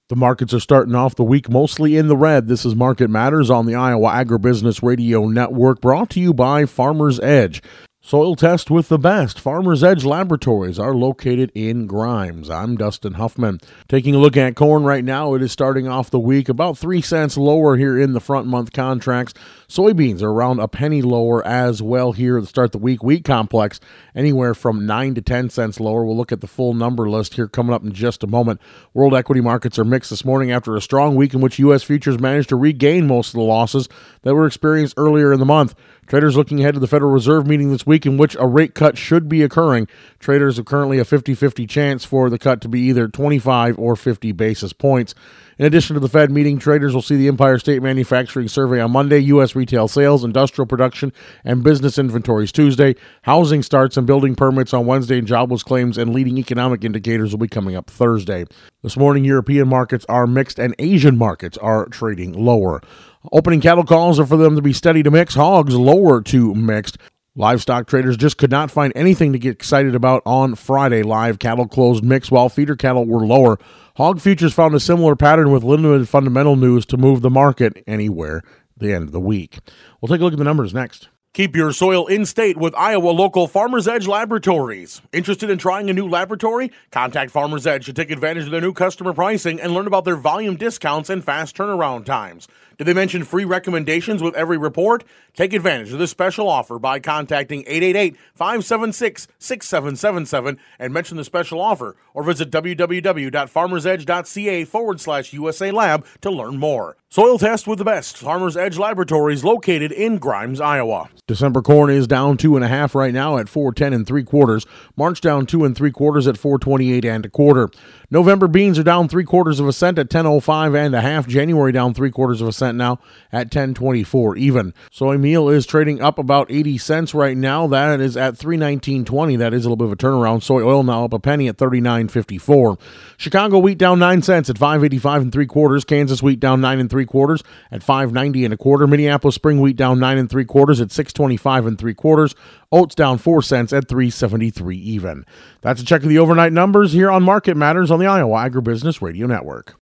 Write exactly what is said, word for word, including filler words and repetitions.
The markets are starting off the week mostly in the red. This is Market Matters on the Iowa Agribusiness Radio Network, brought to you by Farmers Edge. Soil test with the best. Farmers Edge Laboratories are located in Grimes. I'm Dustin Huffman. Taking a look at corn right now, it is starting off the week about three cents lower here in the front month contracts. Soybeans are around a penny lower as well here to start the week. Wheat complex anywhere from nine to ten cents lower. We'll look at the full number list here coming up in just a moment. World equity markets are mixed this morning after a strong week in which U S futures managed to regain most of the losses that were experienced earlier in the month. Traders looking ahead to the Federal Reserve meeting this week in which a rate cut should be occurring. Traders have currently a fifty-fifty chance for the cut to be either twenty-five or fifty basis points. In addition to the Fed meeting, traders will see the Empire State Manufacturing Survey on Monday, U S retail sales, industrial production, and business inventories Tuesday, housing starts and building permits on Wednesday, and jobless claims and leading economic indicators will be coming up Thursday. This morning, European markets are mixed and Asian markets are trading lower. Opening cattle calls are for them to be steady to mixed, hogs lower to mixed. Livestock traders just could not find anything to get excited about on Friday. Live cattle closed mixed while feeder cattle were lower. Hog futures found a similar pattern with limited fundamental news to move the market anywhere at the end of the week. We'll take a look at the numbers next. Keep your soil in state with Iowa local Farmers Edge Laboratories. Interested in trying a new laboratory? Contact Farmers Edge to take advantage of their new customer pricing and learn about their volume discounts and fast turnaround times. Did they mention free recommendations with every report? Take advantage of this special offer by contacting eight eight eight, five seven six, six seven seven seven and mention the special offer, or visit www.farmersedge.ca forward slash USA Lab to learn more. Soil test with the best. Farmers Edge Laboratories located in Grimes, Iowa. December corn is down two and a half right now at four ten and three quarters. March down two and three quarters at four twenty-eight and a quarter. November beans are down three quarters of a cent at ten oh five and a half. January down three quarters of a cent now at ten twenty-four even. Soy meal is trading up about eighty cents right now. That is at three nineteen twenty. That is a little bit of a turnaround. Soy oil now up a penny at thirty-nine fifty-four. Chicago wheat down nine cents at five eighty-five and three quarters. Kansas wheat down nine and three quarters at five ninety and a quarter. Minneapolis spring wheat down nine and three quarters at six twenty-five and three quarters. Oats down four cents at three seventy-three even. That's a check of the overnight numbers here on Market Matters on the Iowa Agribusiness Radio Network.